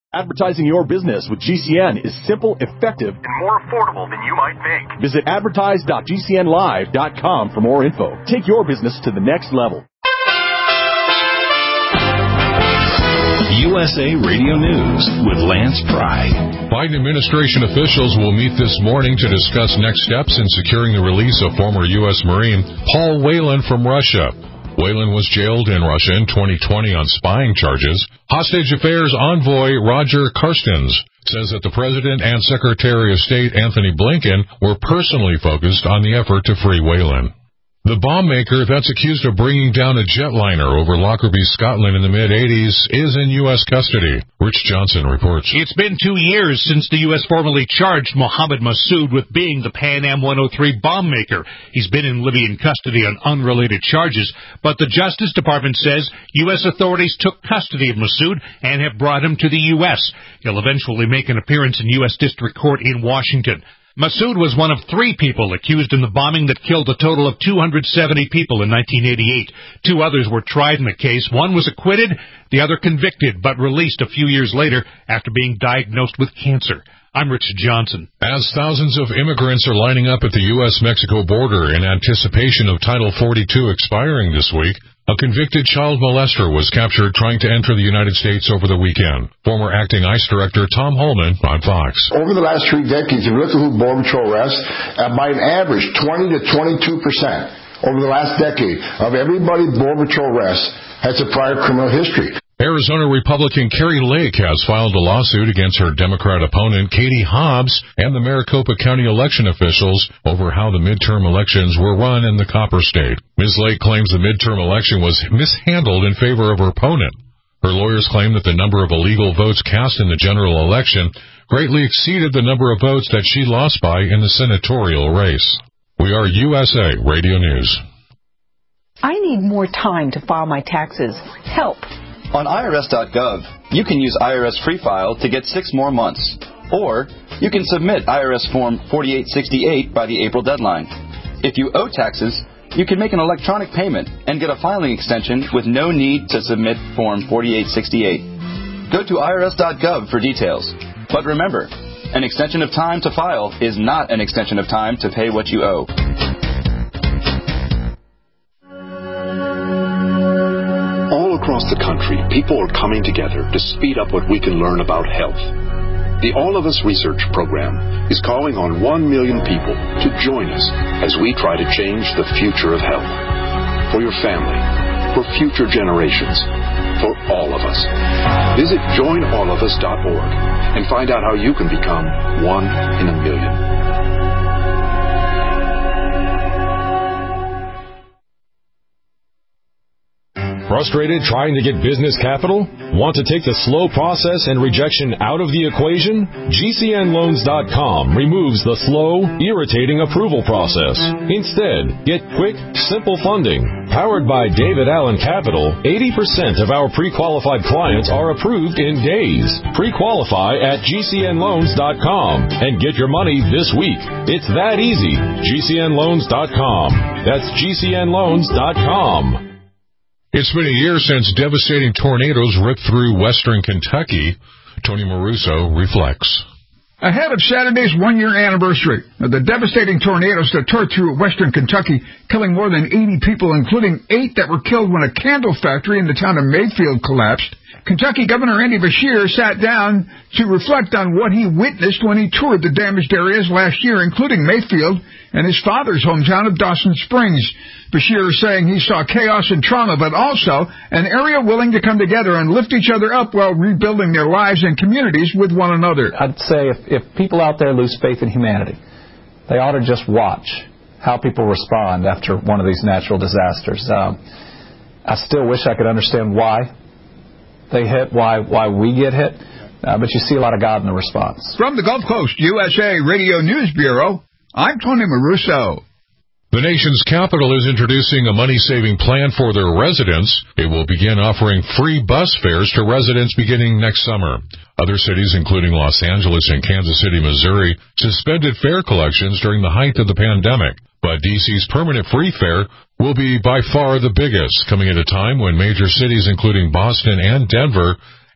Advertising your business with GCN is simple, effective, and more affordable than you might think. Visit advertise.gcnlive.com for more info. Take your business to the next level. USA Radio News with Lance Pry. Biden administration officials will meet this morning to discuss next steps in securing the release of former U.S. Marine Paul Whelan from Russia. Whelan was jailed in Russia in 2020 on spying charges. Hostage Affairs envoy Roger Carstens says that the President and Secretary of State Anthony Blinken were personally focused on the effort to free Whelan. The bomb maker that's accused of bringing down a jetliner over Lockerbie, Scotland in the mid-'80s is in U.S. custody. Rich Johnson reports. It's been 2 years since the U.S. formally charged Mohammed Massoud with being the Pan Am 103 bomb maker. He's been in Libyan custody on unrelated charges, but the Justice Department says U.S. authorities took custody of Massoud and have brought him to the U.S. He'll eventually make an appearance in U.S. District Court in Washington. Massoud was one of 3 people accused in the bombing that killed a total of 270 people in 1988. 2 others were tried in the case. One was acquitted, the other convicted, but released a few years later after being diagnosed with cancer. I'm Rich Johnson. As thousands of immigrants are lining up at the U.S.-Mexico border in anticipation of Title 42 expiring this week, a convicted child molester was captured trying to enter the United States over the weekend. Former acting ICE Director Tom Holman on Fox. Over the last 3 decades, if you look at who Border Patrol arrests, by an average 20 to 22% over the last decade of everybody Border Patrol arrests has a prior criminal history. Arizona Republican Carrie Lake has filed a lawsuit against her Democrat opponent Katie Hobbs and the Maricopa County election officials over how the midterm elections were run in the Copper State. Ms. Lake claims the midterm election was mishandled in favor of her opponent. Her lawyers claim that the number of illegal votes cast in the general election greatly exceeded the number of votes that she lost by in the senatorial race. We are USA Radio News. I need more time to file my taxes. Help. On IRS.gov, you can use IRS Free File to get 6 more months. Or you can submit IRS Form 4868 by the April deadline. If you owe taxes, you can make an electronic payment and get a filing extension with no need to submit Form 4868. Go to IRS.gov for details. But remember, an extension of time to file is not an extension of time to pay what you owe. Across the country, people are coming together to speed up what we can learn about health. The All of Us Research Program is calling on 1 million people to join us as we try to change the future of health. For your family, for future generations, for all of us. Visit joinallofus.org and find out how you can become 1 in a million. Frustrated trying to get business capital? Want to take the slow process and rejection out of the equation? GCNloans.com removes the slow, irritating approval process. Instead, get quick, simple funding. Powered by David Allen Capital, 80% of our pre-qualified clients are approved in days. Pre-qualify at GCNloans.com and get your money this week. It's that easy. GCNloans.com. That's GCNloans.com. It's been a year since devastating tornadoes ripped through western Kentucky. Tony Maruso reflects. Ahead of Saturday's 1-year anniversary of the devastating tornadoes that tore through western Kentucky, killing more than 80 people, including 8 that were killed when a candle factory in the town of Mayfield collapsed, Kentucky Governor Andy Beshear sat down to reflect on what he witnessed when he toured the damaged areas last year, including Mayfield and his father's hometown of Dawson Springs. Beshear is saying he saw chaos and trauma, but also an area willing to come together and lift each other up while rebuilding their lives and communities with one another. I'd say if people out there lose faith in humanity, they ought to just watch how people respond after one of these natural disasters. I still wish I could understand why they hit, why we get hit, but you see a lot of God in the response. From the Gulf Coast USA Radio News Bureau, I'm Tony Maruso. The nation's capital is introducing a money-saving plan for their residents. It will begin offering free bus fares to residents beginning next summer. Other cities, including Los Angeles and Kansas City, Missouri, suspended fare collections during the height of the pandemic. But D.C.'s permanent free fare will be by far the biggest, coming at a time when major cities, including Boston and Denver,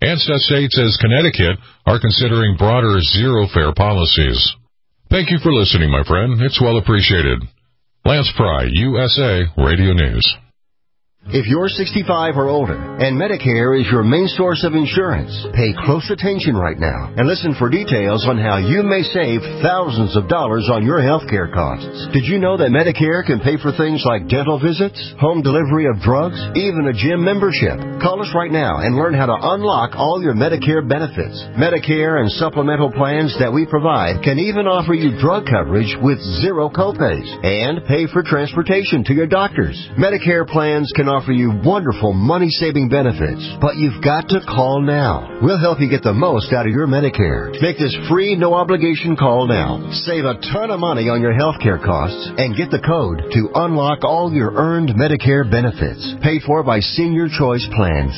And such states as Connecticut are considering broader zero-fare policies. Thank you for listening, my friend. It's well appreciated. Lance Pry, USA Radio News. If you're 65 or older and Medicare is your main source of insurance, pay close attention right now and listen for details on how you may save thousands of dollars on your health care costs. Did you know that Medicare can pay for things like dental visits, home delivery of drugs, even a gym membership? Call us right now and learn how to unlock all your Medicare benefits. Medicare and supplemental plans that we provide can even offer you drug coverage with zero copays and pay for transportation to your doctors. Medicare plans can offer you wonderful money-saving benefits, but you've got to call now. We'll help you get the most out of your Medicare. Make this free, no-obligation call now. Save a ton of money on your health care costs and get the code to unlock all your earned Medicare benefits. Paid for by Senior Choice Plans.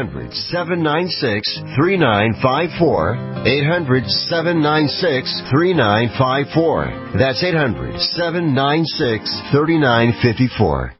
800-796-3954. 800-796-3954. That's 800-796-3954.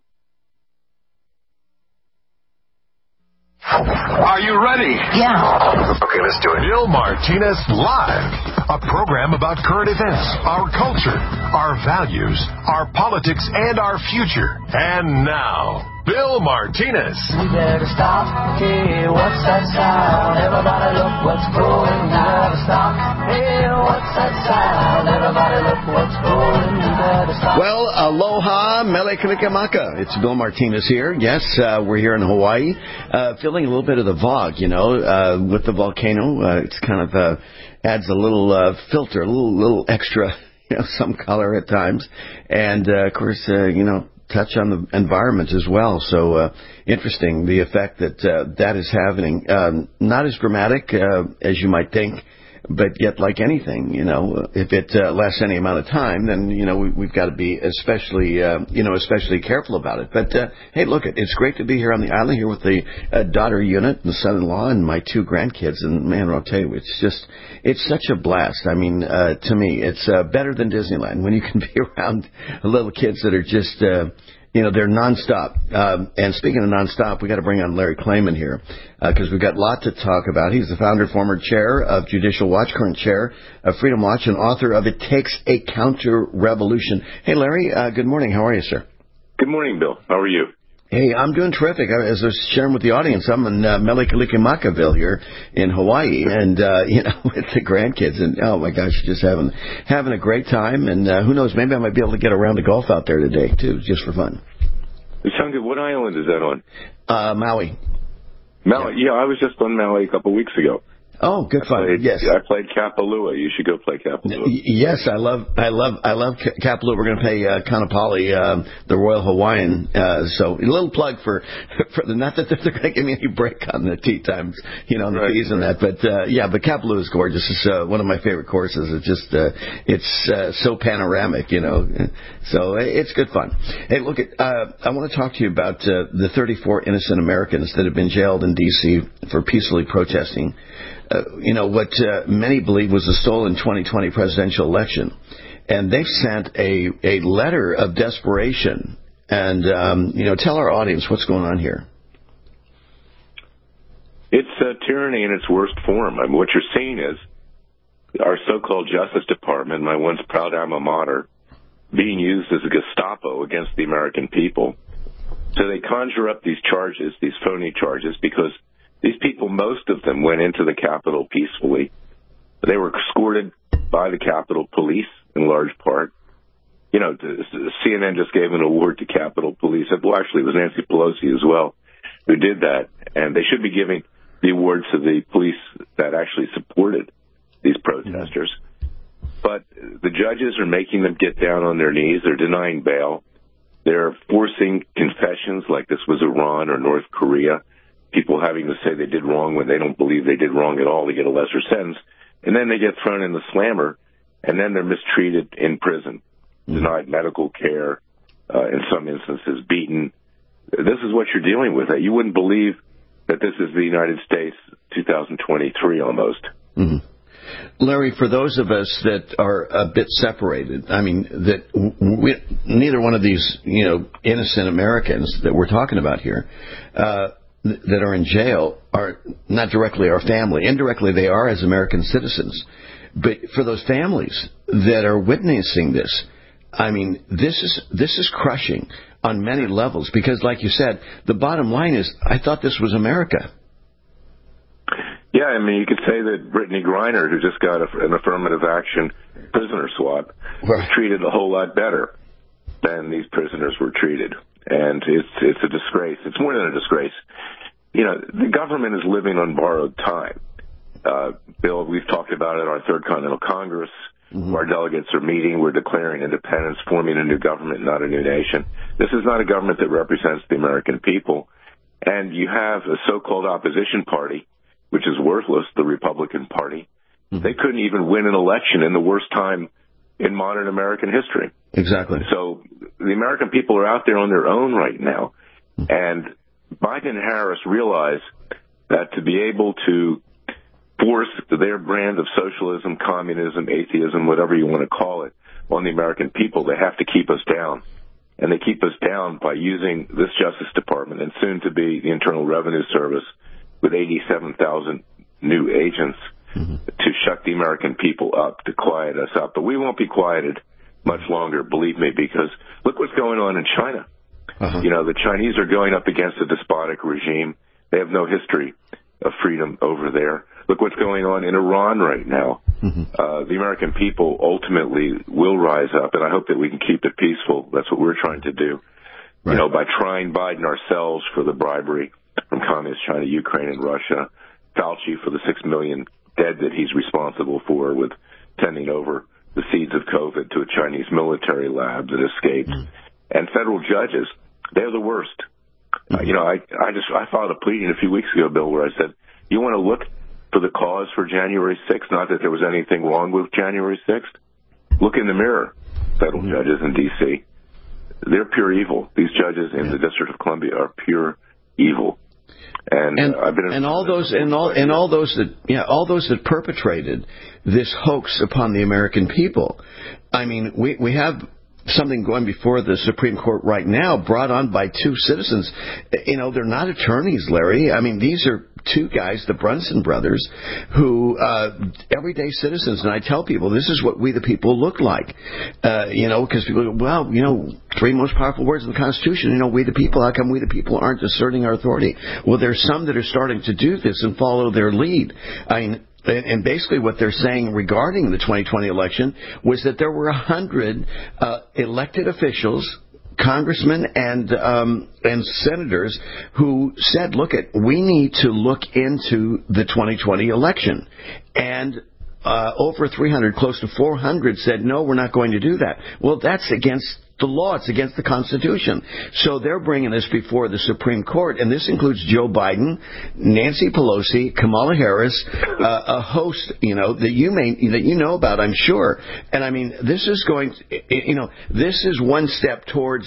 Are you ready? Yeah. Okay, let's do it. Bill Martinez Live, a program about current events, our culture, our values, our politics, and our future. And now, Bill Martinez. We better stop. Hey, what's that sound? Everybody look what's going. We better stop. Hey, what's that sound? Everybody look what's going. We better stop. Well, aloha, mele kalikimaka. It's Bill Martinez here. Yes, we're here in Hawaii, feeling a little bit of the fog, with the volcano. It's kind of adds a little filter, a little extra, some color at times. And, of course, touch on the environment as well. So interesting, the effect that is having. Not as dramatic as you might think, but yet like anything, if it lasts any amount of time, then, we've got to be especially careful about it. But, hey, look, it's great to be here on the island here with the daughter unit and the son-in-law and my two grandkids. And, man, I'll tell you, it's such a blast. I mean, to me, it's better than Disneyland when you can be around little kids that are just, they're nonstop. And speaking of nonstop, we got to bring on Larry Klayman here because we've got a lot to talk about. He's the founder, former chair of Judicial Watch, current chair of Freedom Watch, and author of It Takes a Counter-Revolution. Hey, Larry, good morning. How are you, sir? Good morning, Bill. How are you? Hey, I'm doing terrific. As I was sharing with the audience, I'm in Mele Kalikimakaville here in Hawaii, and with the grandkids, and oh my gosh, just having a great time. And who knows, maybe I might be able to get a round of golf out there today too, just for fun. It sounds good. What island is that on? Maui. Maui. Yeah, I was just on Maui a couple of weeks ago. Oh, good fun. Yes, I played Kapalua. You should go play Kapalua. Yes, I love Kapalua. We're going to play Kanapali, the Royal Hawaiian. So a little plug for the, not that they're going to give me any break on the tee times, on the fees and that. But but Kapalua is gorgeous. It's one of my favorite courses. It's just it's so panoramic, So it's good fun. Hey, look, I want to talk to you about the 34 innocent Americans that have been jailed in D.C. for peacefully protesting. What many believe was the stolen 2020 presidential election. And they've sent a letter of desperation. And, tell our audience what's going on here. It's tyranny in its worst form. I mean, what you're seeing is our so-called Justice Department, my once proud alma mater, being used as a Gestapo against the American people. So they conjure up these charges, these phony charges, because these people, most of them, went into the Capitol peacefully. They were escorted by the Capitol Police, in large part. CNN just gave an award to Capitol Police. Well, actually, it was Nancy Pelosi as well who did that. And they should be giving the award to the police that actually supported these protesters. But the judges are making them get down on their knees. They're denying bail. They're forcing confessions like this was Iran or North Korea. People having to say they did wrong when they don't believe they did wrong at all to get a lesser sentence. And then they get thrown in the slammer, and then they're mistreated in prison, denied medical care, in some instances beaten. This is what you're dealing with. You wouldn't believe that this is the United States 2023 almost. Mm-hmm. Larry, for those of us that are a bit separated, I mean, that neither one of these, innocent Americans that we're talking about here, that are in jail are not directly our family. Indirectly, they are as American citizens. But for those families that are witnessing this, I mean, this is crushing on many levels because, like you said, the bottom line is, I thought this was America. Yeah, I mean, you could say that Brittany Griner, who just got an affirmative action prisoner swap, was treated a whole lot better than these prisoners were treated. And it's a disgrace. It's more than a disgrace. You know, the government is living on borrowed time. Bill, we've talked about it at our Third Continental Congress. Mm-hmm. Our delegates are meeting. We're declaring independence, forming a new government, not a new nation. This is not a government that represents the American people. And you have a so-called opposition party, which is worthless, the Republican Party. Mm-hmm. They couldn't even win an election in the worst time in modern American history. Exactly. So the American people are out there on their own right now. Mm-hmm. And Biden and Harris realize that to be able to force their brand of socialism, communism, atheism, whatever you want to call it, on the American people, they have to keep us down. And they keep us down by using this Justice Department and soon to be the Internal Revenue Service with 87,000 new agents to shut the American people up, to quiet us up. But we won't be quieted much longer, believe me, because look what's going on in China. You know, the Chinese are going up against a despotic regime. They have no history of freedom over there. Look what's going on in Iran right now. The American people ultimately will rise up, and I hope that we can keep it peaceful. That's what we're trying to do. Right. You know, by trying Biden ourselves for the bribery from Communist China, Ukraine, and Russia, Fauci for the 6 million dead that he's responsible for with tending over the seeds of COVID to a Chinese military lab that escaped, and federal judges, they're the worst. You know, I filed a pleading a few weeks ago, Bill, where I said, you want to look for the cause for January 6th, not that there was anything wrong with January 6th. Look in the mirror, federal judges in D.C. They're pure evil. These judges in the District of Columbia are pure evil. And I've been all those that perpetrated this hoax upon the American people. I mean, we have something going before the Supreme Court right now, brought on by two citizens. You know, they're not attorneys, Larry. I mean, these are two guys, the Brunson brothers, who everyday citizens. And I tell people, this is what we the people look like. You know, because people go, well, you know, three most powerful words in the Constitution, you know, we the people. How come we the people aren't asserting our authority? Well, there's some that are starting to do this and follow their lead. I mean, and basically what they're saying regarding the 2020 election was that there were 100 elected officials, congressmen and senators who said, we need to look into the 2020 election. And over 300, close to 400 said, no, we're not going to do that. Well, that's against the law. It's against the Constitution. So they're bringing this before the Supreme Court, and this includes Joe Biden, Nancy Pelosi, Kamala Harris, a host, you know, that you know about, I'm sure. And I mean, this is this is one step towards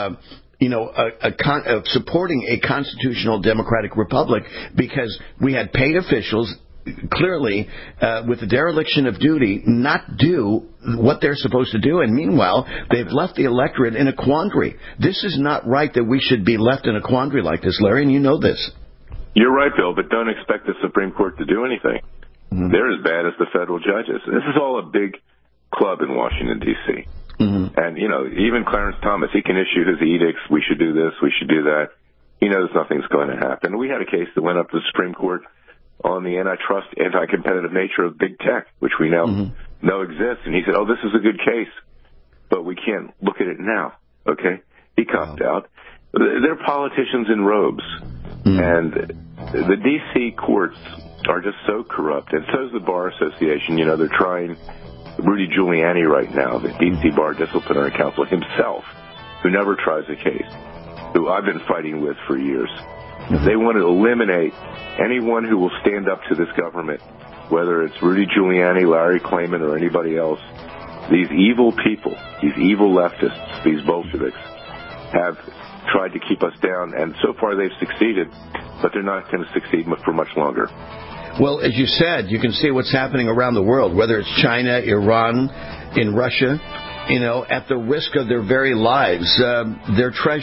supporting a constitutional democratic republic, because we had paid officials clearly, with the dereliction of duty, not do what they're supposed to do. And meanwhile, they've left the electorate in a quandary. This is not right that we should be left in a quandary like this, Larry, and you know this. You're right, Bill, but don't expect the Supreme Court to do anything. They're as bad as the federal judges. This is all a big club in Washington, D.C. And, you know, even Clarence Thomas, he can issue his edicts, we should do this, we should do that. He knows nothing's going to happen. We had a case that went up to the Supreme Court on the antitrust, anti-competitive nature of big tech, which we now know exists. And he said, this is a good case, but we can't look at it now, okay? He copped out. They're politicians in robes. And the D.C. courts are just so corrupt, and so is the Bar Association. You know, they're trying Rudy Giuliani right now, the D.C. Bar Disciplinary Council himself, who never tries a case, who I've been fighting with for years. They want to eliminate anyone who will stand up to this government, whether it's Rudy Giuliani, Larry Klayman, or anybody else. These evil people, these evil leftists, these Bolsheviks, have tried to keep us down, and so far they've succeeded, but they're not going to succeed for much longer. Well, as you said, you can see what's happening around the world, whether it's China, Iran, in Russia, you know, at the risk of their very lives, their treasure,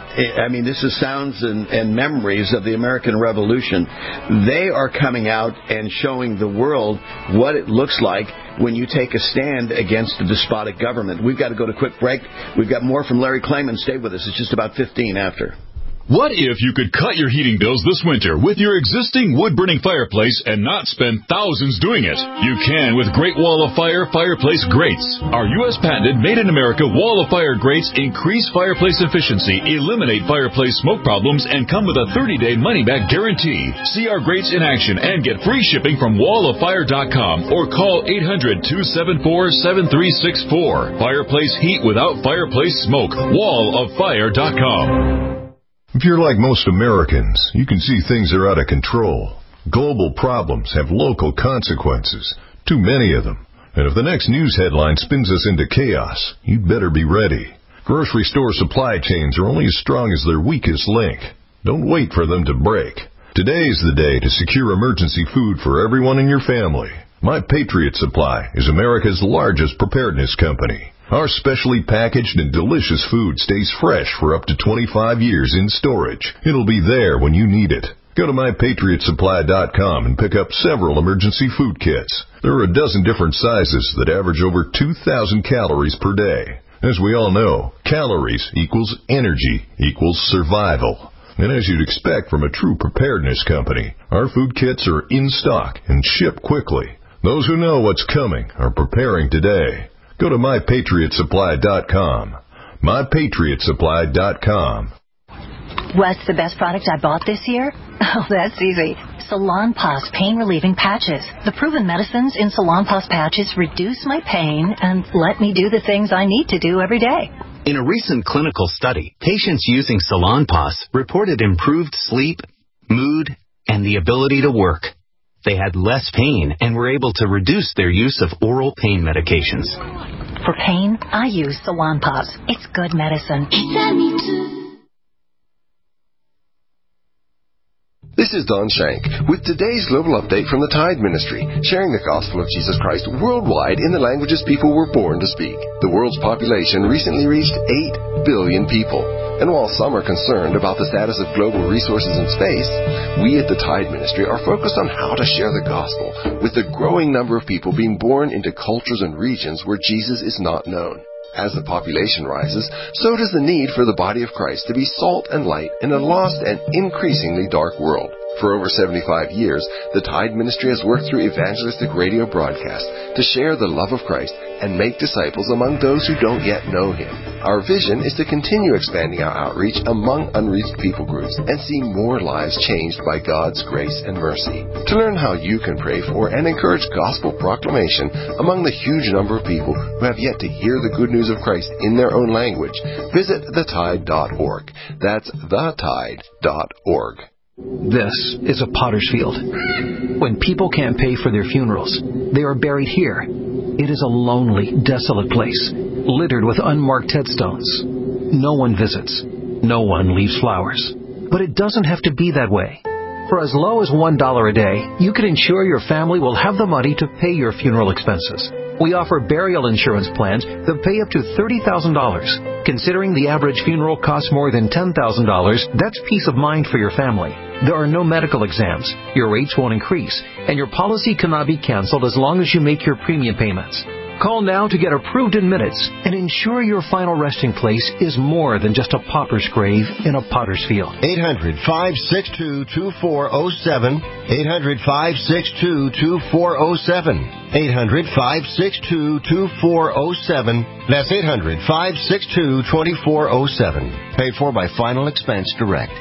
I mean, this is sounds and memories of the American Revolution. They are coming out and showing the world what it looks like when you take a stand against a despotic government. We've got to go to a quick break. We've got more from Larry Klayman. Stay with us. It's just about 15 after. What if you could cut your heating bills this winter with your existing wood-burning fireplace and not spend thousands doing it? You can with Great Wall of Fire fireplace grates. Our U.S. patented made-in-America Wall of Fire grates increase fireplace efficiency, eliminate fireplace smoke problems, and come with a 30-day money-back guarantee. See our grates in action and get free shipping from walloffire.com or call 800-274-7364. Fireplace heat without fireplace smoke. walloffire.com. If you're like most Americans, you can see things are out of control. Global problems have local consequences, too many of them. And if the next news headline spins us into chaos, you'd better be ready. Grocery store supply chains are only as strong as their weakest link. Don't wait for them to break. Today's the day to secure emergency food for everyone in your family. My Patriot Supply is America's largest preparedness company. Our specially packaged and delicious food stays fresh for up to 25 years in storage. It'll be there when you need it. Go to MyPatriotSupply.com and pick up several emergency food kits. There are a dozen different sizes that average over 2,000 calories per day. As we all know, calories equals energy equals survival. And as you'd expect from a true preparedness company, our food kits are in stock and ship quickly. Those who know what's coming are preparing today. Go to MyPatriotSupply.com. MyPatriotSupply.com. What's the best product I bought this year? Oh, that's easy. Salonpas pain-relieving patches. The proven medicines in Salonpas patches reduce my pain and let me do the things I need to do every day. In a recent clinical study, patients using Salonpas reported improved sleep, mood, and the ability to work. They had less pain and were able to reduce their use of oral pain medications. For pain, I use Salonpas. It's good medicine. This is Don Shank with today's global update from the Tide Ministry, sharing the gospel of Jesus Christ worldwide in the languages people were born to speak. The world's population recently reached 8 billion people. And while some are concerned about the status of global resources in space, we at the Tide Ministry are focused on how to share the gospel with the growing number of people being born into cultures and regions where Jesus is not known. As the population rises, so does the need for the body of Christ to be salt and light in a lost and increasingly dark world. For over 75 years, the Tide Ministry has worked through evangelistic radio broadcasts to share the love of Christ and make disciples among those who don't yet know Him. Our vision is to continue expanding our outreach among unreached people groups and see more lives changed by God's grace and mercy. To learn how you can pray for and encourage gospel proclamation among the huge number of people who have yet to hear the good news of Christ in their own language, visit thetide.org. That's thetide.org. This is a potter's field. When people can't pay for their funerals, they are buried here. It is a lonely, desolate place, littered with unmarked headstones. No one visits. No one leaves flowers. But it doesn't have to be that way. For as low as $1 a day, you can ensure your family will have the money to pay your funeral expenses. We offer burial insurance plans that pay up to $30,000. Considering the average funeral costs more than $10,000, that's peace of mind for your family. There are no medical exams, your rates won't increase, and your policy cannot be canceled as long as you make your premium payments. Call now to get approved in minutes and ensure your final resting place is more than just a pauper's grave in a potter's field. 800-562-2407. 800-562-2407. 800-562-2407. That's 800-562-2407. Paid for by Final Expense Direct.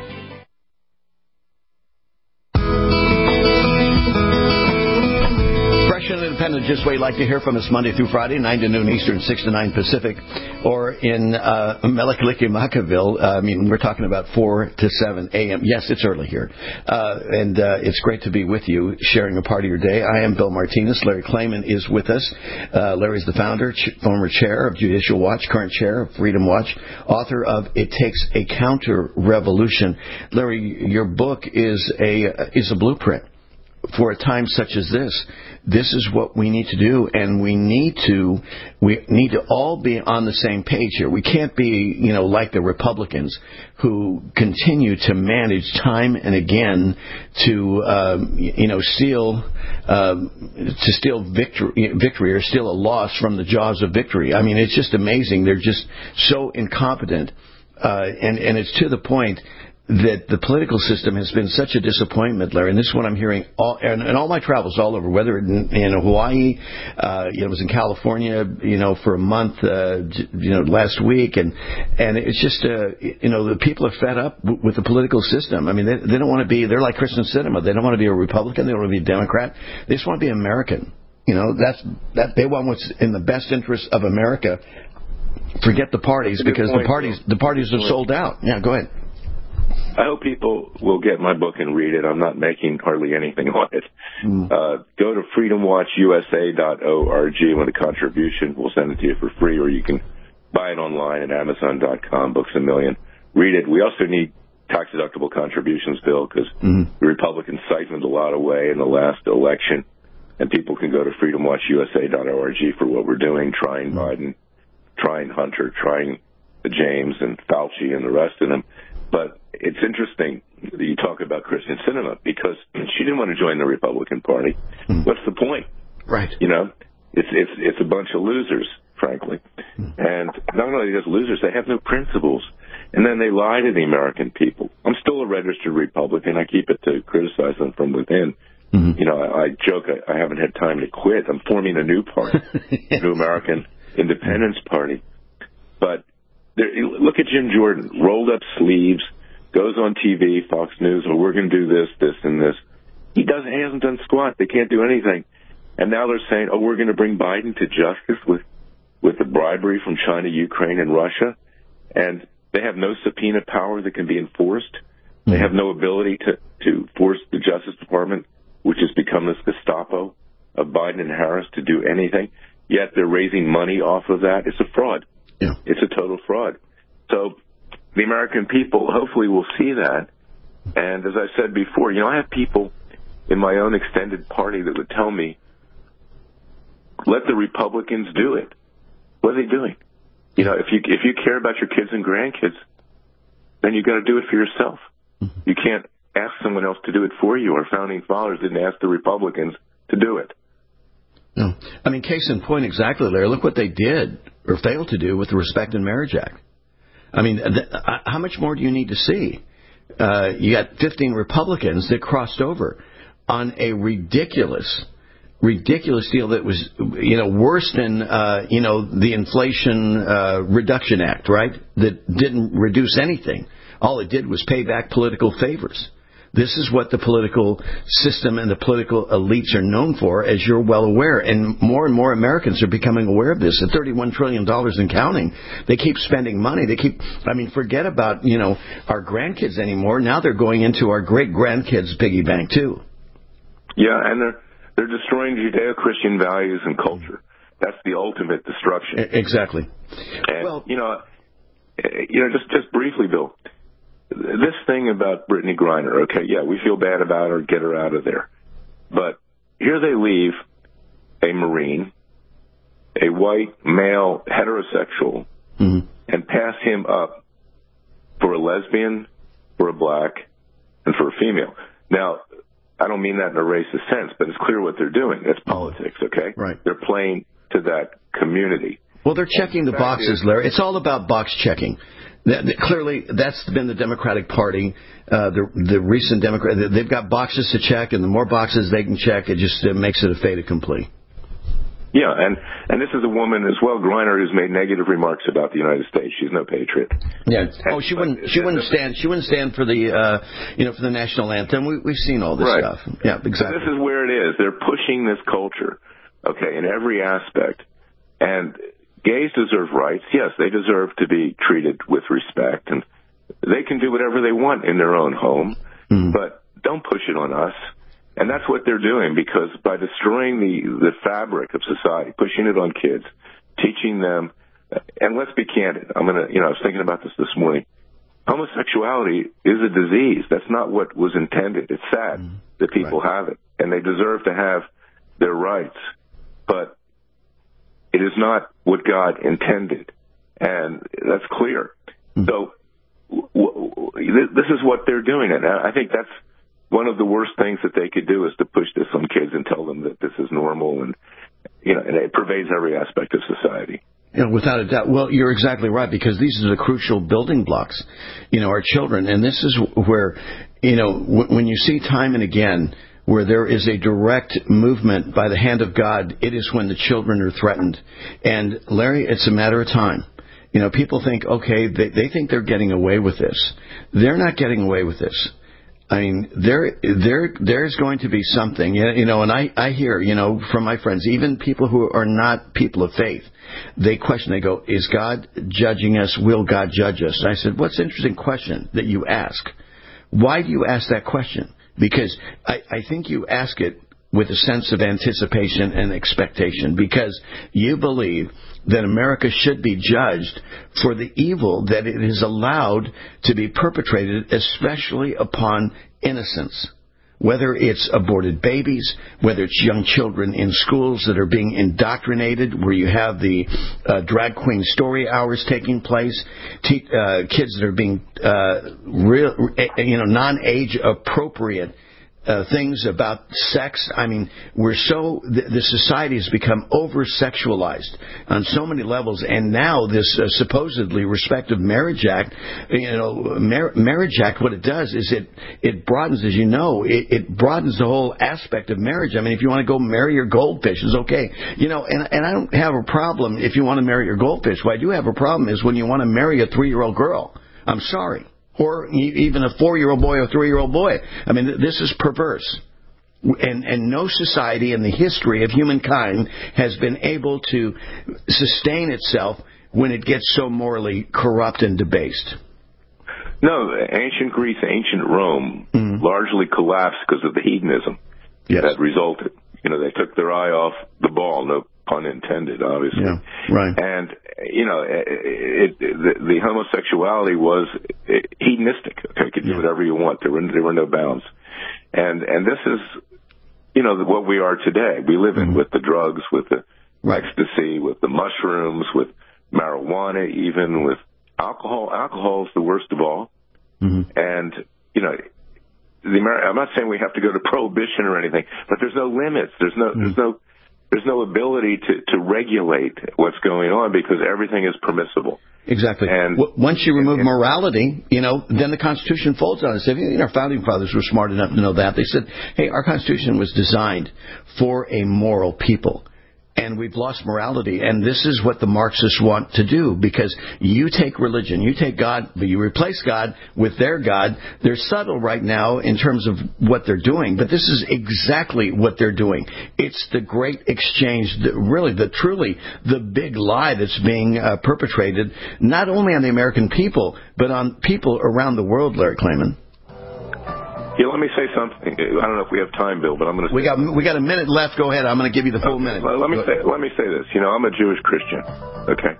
Independent, just what you'd like to hear from us Monday through Friday, 9 to noon Eastern, 6 to 9 Pacific, or in Melikilikimacaville. We're talking about 4 to 7 a.m. Yes, it's early here. And it's great to be with you, sharing a part of your day. I am Bill Martinez. Larry Klayman is with us. Larry's the founder, former chair of Judicial Watch, current chair of Freedom Watch, author of It Takes a Counter Revolution. Larry, your book is a blueprint for a time such as this is what we need to do, and we need to all be on the same page here. We can't be, like the Republicans who continue to manage time and again to, steal victory or steal a loss from the jaws of victory. I mean, it's just amazing. They're just so incompetent, and it's to the point that the political system has been such a disappointment, Larry. And this is what I'm hearing in all my travels all over, whether in Hawaii, it was in California, for a month, last week. And it's just, the people are fed up with the political system. I mean, they don't want to be, they're like Kristen Sinema. They don't want to be a Republican. They don't want to be a Democrat. They just want to be American. They want what's in the best interest of America. Forget the parties, because the parties are sold out. Yeah, go ahead. I hope people will get my book and read it. I'm not making hardly anything on it. Go to freedomwatchusa.org with a contribution. We'll send it to you for free, or you can buy it online at Amazon.com, Books A Million. Read it. We also need tax-deductible contributions, Bill, because the Republicans siphoned a lot away in the last election, and people can go to freedomwatchusa.org for what we're doing, trying Biden, trying Hunter, trying James and Fauci and the rest of them. But it's interesting that you talk about Kristen Sinema, because she didn't want to join the Republican Party. What's the point? Right. It's a bunch of losers, frankly. And not only just losers, they have no principles. And then they lie to the American people. I'm still a registered Republican. I keep it to criticize them from within. I joke I haven't had time to quit. I'm forming a new party, New American Independence Party. But look at Jim Jordan, rolled up sleeves, goes on TV, Fox News, we're going to do this, this, and this. He hasn't done squat. They can't do anything. And now they're saying, we're going to bring Biden to justice with the bribery from China, Ukraine, and Russia. And they have no subpoena power that can be enforced. They have no ability to force the Justice Department, which has become this Gestapo of Biden and Harris, to do anything. Yet they're raising money off of that. It's a fraud. Yeah. It's a total fraud. So the American people hopefully will see that. And as I said before, I have people in my own extended party that would tell me, let the Republicans do it. What are they doing? If you care about your kids and grandkids, then you got to do it for yourself. You can't ask someone else to do it for you. Our founding fathers didn't ask the Republicans to do it. No. I mean, case in point, exactly, Larry. Look what they did or failed to do with the Respect and Marriage Act. I mean, how much more do you need to see? You got 15 Republicans that crossed over on a ridiculous deal that was, worse than, the Inflation Reduction Act, right? That didn't reduce anything. All it did was pay back political favors. This is what the political system and the political elites are known for, as you're well aware. And more Americans are becoming aware of this. At $31 trillion and counting, they keep spending money. Forget about, our grandkids anymore. Now they're going into our great-grandkids' piggy bank, too. Yeah, and they're destroying Judeo-Christian values and culture. That's the ultimate destruction. Exactly. And, just briefly, Bill, this thing about Brittany Griner, okay, yeah, we feel bad about her, get her out of there. But here they leave a Marine, a white, male, heterosexual, and pass him up for a lesbian, for a black, and for a female. Now, I don't mean that in a racist sense, but it's clear what they're doing. That's politics, okay? Right. They're playing to that community. Well, they're checking the boxes, Larry. It's all about box checking. Clearly, that's been the Democratic Party, the recent Democrat. They've got boxes to check, and the more boxes they can check, it just makes it a fait accompli. Yeah, and this is a woman as well, Griner, who's made negative remarks about the United States. She's no patriot. Yeah. She wouldn't stand for the for the national anthem. We've seen all this stuff. Yeah, exactly. So this is where it is. They're pushing this culture, okay, in every aspect, and gays deserve rights. Yes, they deserve to be treated with respect, and they can do whatever they want in their own home, but don't push it on us. And that's what they're doing, because by destroying the fabric of society, pushing it on kids, teaching them, and let's be candid. I was thinking about this morning. homosexuality is a disease. That's not what was intended. It's sad that people have it, and they deserve to have their rights. But it is not what God intended, and that's clear. So this is what they're doing, and I think that's one of the worst things that they could do is to push this on kids and tell them that this is normal, and and it pervades every aspect of society. Without a doubt. Well, you're exactly right, because these are the crucial building blocks, our children. And this is where, when you see time and again where there is a direct movement by the hand of God, it is when the children are threatened. And, Larry, it's a matter of time. People think, okay, they think they're getting away with this. They're not getting away with this. I mean, there's going to be something, and I hear, from my friends, even people who are not people of faith, they question, they go, is God judging us? Will God judge us? And I said, what's an interesting question that you ask? Why do you ask that question? Because I think you ask it with a sense of anticipation and expectation, because you believe that America should be judged for the evil that it is allowed to be perpetrated, especially upon innocents. Whether it's aborted babies, whether it's young children in schools that are being indoctrinated, where you have the drag queen story hours taking place, kids that are being non-age appropriate things about sex. I mean, the society has become over-sexualized on so many levels, and now this supposedly Respective Marriage Act, Marriage Act, what it does is it broadens, as you know, it broadens the whole aspect of marriage. I mean, if you want to go marry your goldfish, it's okay. And I don't have a problem if you want to marry your goldfish. What I do have a problem is when you want to marry a 3-year-old girl. I'm sorry. Or even a 4-year-old boy or 3-year-old boy. I mean, this is perverse. And no society in the history of humankind has been able to sustain itself when it gets so morally corrupt and debased. No, ancient Greece, ancient Rome largely collapsed because of the hedonism that resulted. They took their eye off the ball, no pun intended, obviously. Yeah, right. And, the homosexuality was hedonistic. Okay, you could do whatever you want. There were no bounds. And this is, what we are today. We live in with the drugs, with the ecstasy, with the mushrooms, with marijuana, even with alcohol. Alcohol is the worst of all. And, I'm not saying we have to go to prohibition or anything, but there's no limits. There's no ability to regulate what's going on because everything is permissible. Exactly. And once you remove morality, then the Constitution folds on us. Our founding fathers were smart enough to know that. They said, hey, our Constitution was designed for a moral people. And we've lost morality, and this is what the Marxists want to do, because you take religion, you take God, but you replace God with their God. They're subtle right now in terms of what they're doing, but this is exactly what they're doing. It's the great exchange, truly the big lie that's being perpetrated, not only on the American people, but on people around the world, Larry Klayman. Yeah, let me say something. I don't know if we have time, Bill, but I'm going to. We got a minute left. Go ahead. I'm going to give you the full minute. Let me say this. I'm a Jewish Christian. Okay,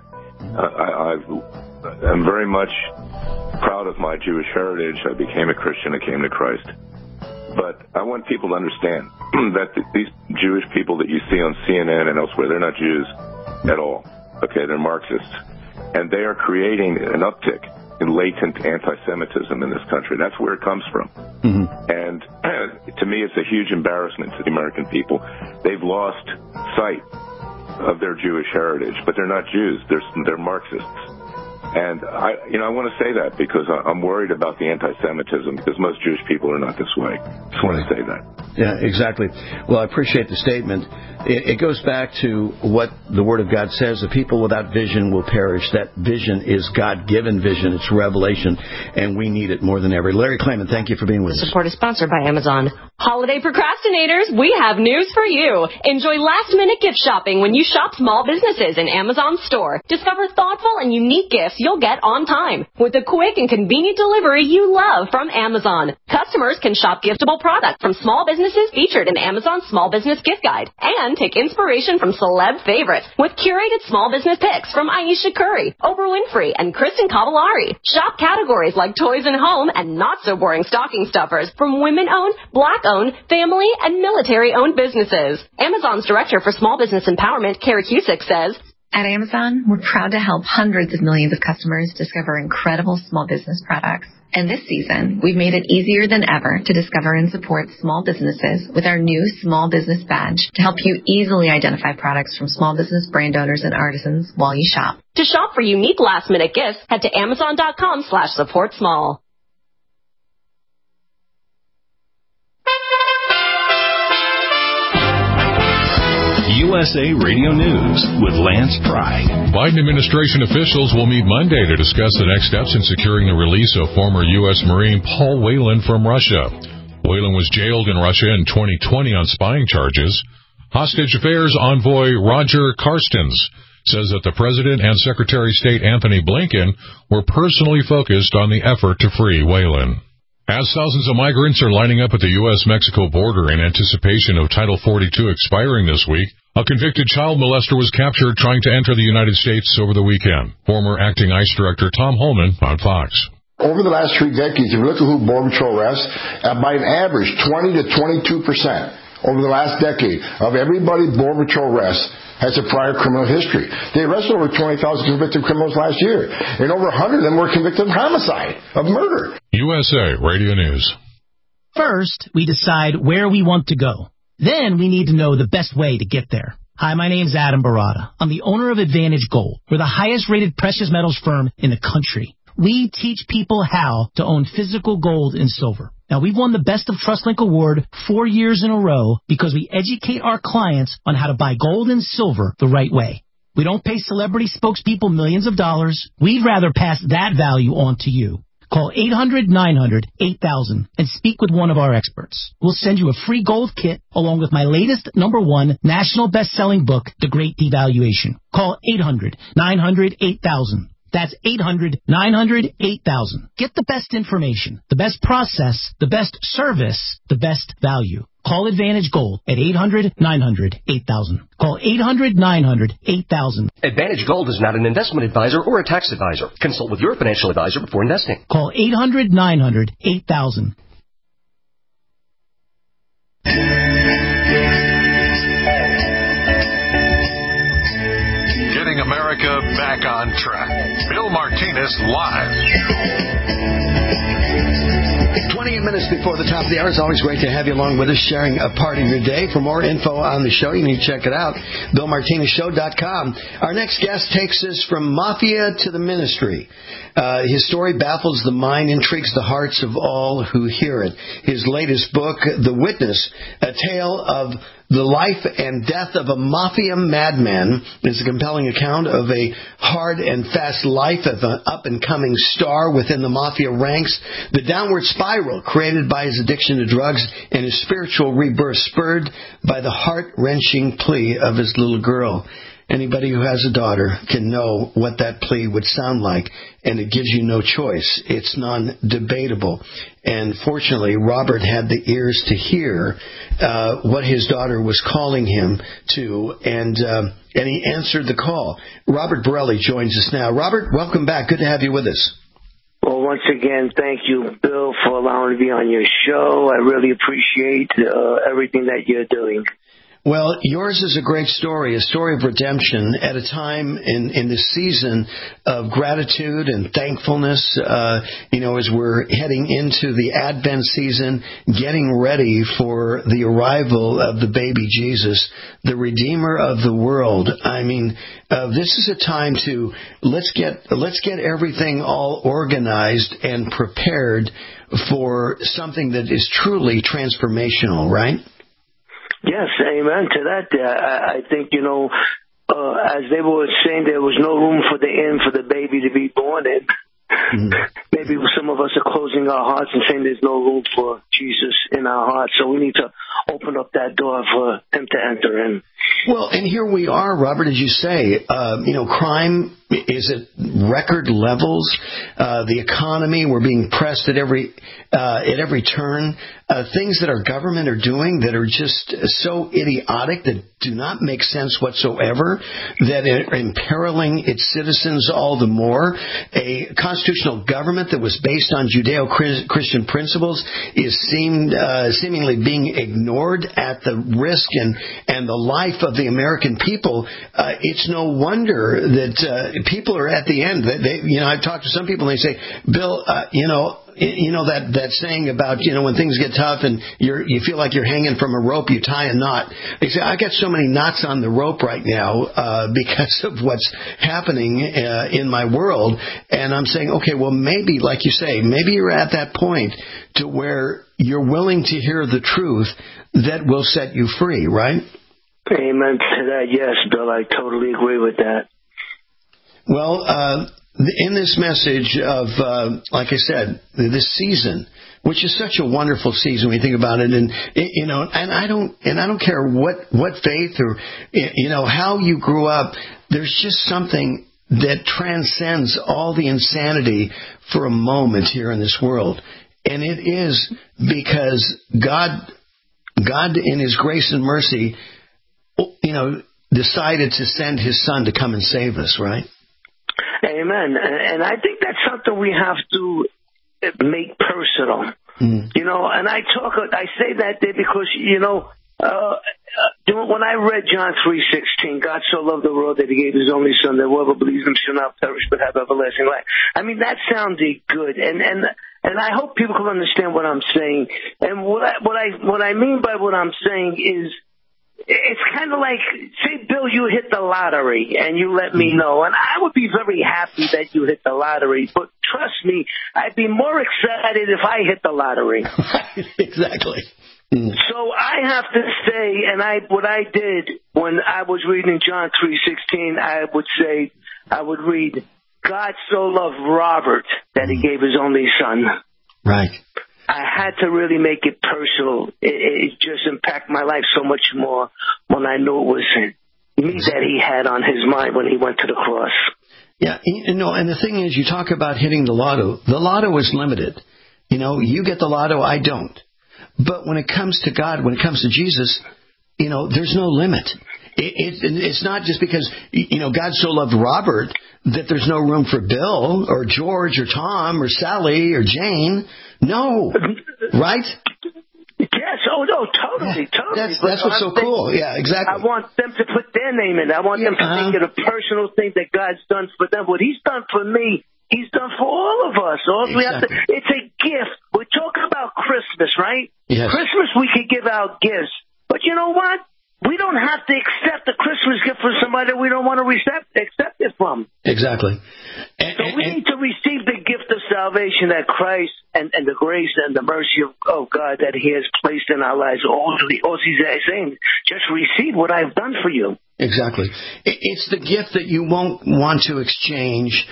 I'm very much proud of my Jewish heritage. I became a Christian. I came to Christ. But I want people to understand that these Jewish people that you see on CNN and elsewhere, they're not Jews at all. Okay, they're Marxists, and they are creating an uptick in latent anti-Semitism in this country. That's where it comes from. And to me, it's a huge embarrassment to the American people. They've lost sight of their Jewish heritage, but they're not Jews. They're Marxists. And I want to say that because I'm worried about the anti-Semitism, because most Jewish people are not this way. Just want to say that. Yeah, exactly. Well, I appreciate the statement. It goes back to what the Word of God says: the people without vision will perish. That vision is God-given vision. It's revelation, and we need it more than ever. Larry Klayman, thank you for being with us. Support is sponsored by Amazon. Holiday procrastinators, we have news for you. Enjoy last-minute gift shopping when you shop small businesses in Amazon store. Discover thoughtful and unique gifts gifts you'll get on time with the quick and convenient delivery you love from Amazon. Customers can shop giftable products from small businesses featured in Amazon's Small Business Gift Guide and take inspiration from celeb favorites with curated small business picks from Aisha Curry, Oprah Winfrey, and Kristen Cavallari. Shop categories like toys and home and not-so-boring stocking stuffers from women-owned, black-owned, family, and military-owned businesses. Amazon's Director for Small Business Empowerment, Kara Cusick, says, At Amazon, we're proud to help hundreds of millions of customers discover incredible small business products. And this season, we've made it easier than ever to discover and support small businesses with our new Small Business Badge to help you easily identify products from small business brand owners and artisans while you shop. To shop for unique last-minute gifts, head to Amazon.com/supportsmall. USA Radio News with Lance Pry. Biden administration officials will meet Monday to discuss the next steps in securing the release of former U.S. Marine Paul Whelan from Russia. Whelan was jailed in Russia in 2020 on spying charges. Hostage Affairs envoy Roger Carstens says that the President and Secretary of State Anthony Blinken were personally focused on the effort to free Whelan. As thousands of migrants are lining up at the U.S.-Mexico border in anticipation of Title 42 expiring this week, a convicted child molester was captured trying to enter the United States over the weekend. Former acting ICE Director Tom Holman on Fox. Over the last 3 decades, if you look at who Border Patrol arrests, by an average 20 to 22% over the last decade of everybody Border Patrol arrests has a prior criminal history. They arrested over 20,000 convicted criminals last year, and over 100 of them were convicted of homicide, of murder. USA Radio News. First, we decide where we want to go. Then we need to know the best way to get there. Hi, my name's Adam Barada. I'm the owner of Advantage Gold. We're the highest-rated precious metals firm in the country. We teach people how to own physical gold and silver. Now, we've won the Best of TrustLink Award 4 years in a row because we educate our clients on how to buy gold and silver the right way. We don't pay celebrity spokespeople millions of dollars. We'd rather pass that value on to you. Call 800-900-8000 and speak with one of our experts. We'll send you a free gold kit along with my latest #1 national best-selling book, The Great Devaluation. Call 800-900-8000. That's 800-900-8000. Get the best information, the best process, the best service, the best value. Call Advantage Gold at 800-900-8000. Call 800-900-8000. Advantage Gold is not an investment advisor or a tax advisor. Consult with your financial advisor before investing. Call 800-900-8000. Getting America back on track. Bill Martinez live. 28 minutes before the top of the hour. It's always great to have you along with us, sharing a part of your day. For more info on the show, you need to check it out, BillMartinezShow.com. Our next guest takes us from mafia to the ministry. His story baffles the mind, intrigues the hearts of all who hear it. His latest book, The Witness, a tale of the life and death of a mafia madman, is a compelling account of a hard and fast life of an up-and-coming star within the mafia ranks, the downward spiral created by his addiction to drugs, and his spiritual rebirth spurred by the heart-wrenching plea of his little girl. Anybody who has a daughter can know what that plea would sound like, and it gives you no choice. It's non-debatable. And fortunately, Robert had the ears to hear what his daughter was calling him to, and he answered the call. Robert Borelli joins us now. Robert, welcome back. Good to have you with us. Well, once again, thank you, Bill, for allowing me to be on your show. I really appreciate everything that you're doing. Well, yours is a great story, a story of redemption at a time in this season of gratitude and thankfulness, as we're heading into the Advent season, getting ready for the arrival of the baby Jesus, the Redeemer of the world. I mean, this is a time to let's get everything all organized and prepared for something that is truly transformational, right? Yes, amen to that. I think, as they were saying, there was no room for the inn for the baby to be born in. Mm-hmm. Maybe some of of us are closing our hearts and saying there's no room for Jesus in our hearts. So we need to open up that door for him to enter in. Well, and here we are, Robert, as you say, crime is at record levels. The economy, we're being pressed at every turn. Things that our government are doing that are just so idiotic, that do not make sense whatsoever, that are imperiling its citizens all the more. A constitutional government that was based on Judeo-Christian principles is seemingly being ignored at the risk and the life of the American people. It's no wonder that people are at the end. I've talked to some people and they say, Bill, that saying about, when things get tough and you feel like you're hanging from a rope, you tie a knot. They say, I got so many knots on the rope right now because of what's happening in my world. And I'm saying, okay, well, maybe, like you say, maybe you're at that point to where you're willing to hear the truth that will set you free, right? Amen to that. Yes, Bill, I totally agree with that. Well, in this message of, like I said, this season, which is such a wonderful season when you think about it, and I don't care what faith or how you grew up. There's just something that transcends all the insanity for a moment here in this world, and it is because God in His grace and mercy, decided to send His Son to come and save us, right? Amen. And I think that's something we have to make personal. And I say that there because, when I read John 3:16, God so loved the world that He gave His only Son, that whoever believes Him shall not perish but have everlasting life. I mean, that sounded good. And I hope people can understand what I'm saying. And what I mean by what I'm saying is, it's kind of like, say, Bill, you hit the lottery and you let me know. And I would be very happy that you hit the lottery. But trust me, I'd be more excited if I hit the lottery. Exactly. So I have to say, what I did when I was reading John 3:16, I would read, God so loved Robert that He gave His only Son. Right. I had to really make it personal. It just impacted my life so much more when I knew it was me that He had on His mind when He went to the cross. Yeah, and the thing is, you talk about hitting the lotto. The lotto is limited. You get the lotto, I don't. But when it comes to God, when it comes to Jesus, there's no limit. It's not just because, God so loved Robert that there's no room for Bill or George or Tom or Sally or Jane. No. Right? Yes. Oh, no, totally. That's what's so cool. Yeah, exactly. I want them to put their name in. I want them to make it a personal thing that God's done for them. What He's done for me, He's done for all of us. It's a gift. We're talking about Christmas, right? Yes. Christmas, we can give out gifts. But you know what? We don't have to accept a Christmas gift from somebody that we don't want to accept it from. Exactly. So we need to receive the gift of salvation that Christ and the grace and the mercy of God that He has placed in our lives. All He's saying, just receive what I've done for you. Exactly. It's the gift that you won't want to exchange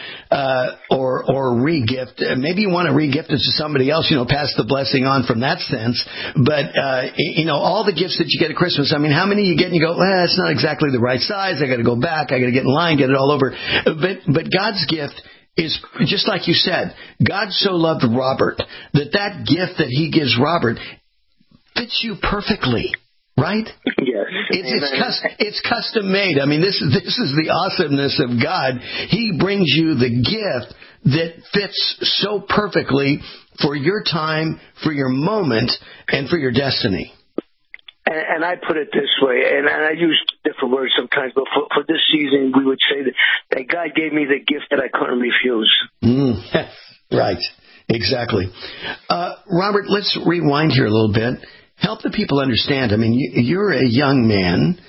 or re-gift. Maybe you want to re-gift it to somebody else, pass the blessing on from that sense. But, all the gifts that you get at Christmas, I mean, how many you get and you go, it's not exactly the right size. I got to go back. I got to get in line, get it all over. But God's gift is, just like you said, God so loved Robert that gift that He gives Robert fits you perfectly. Right? Yes. It's custom made. I mean, this is the awesomeness of God. He brings you the gift that fits so perfectly for your time, for your moment, and for your destiny. And I put it this way, and I use different words sometimes, but for this season, we would say that God gave me the gift that I couldn't refuse. Right. Exactly. Robert, let's rewind here a little bit. Help the people understand. I mean, you're a young man.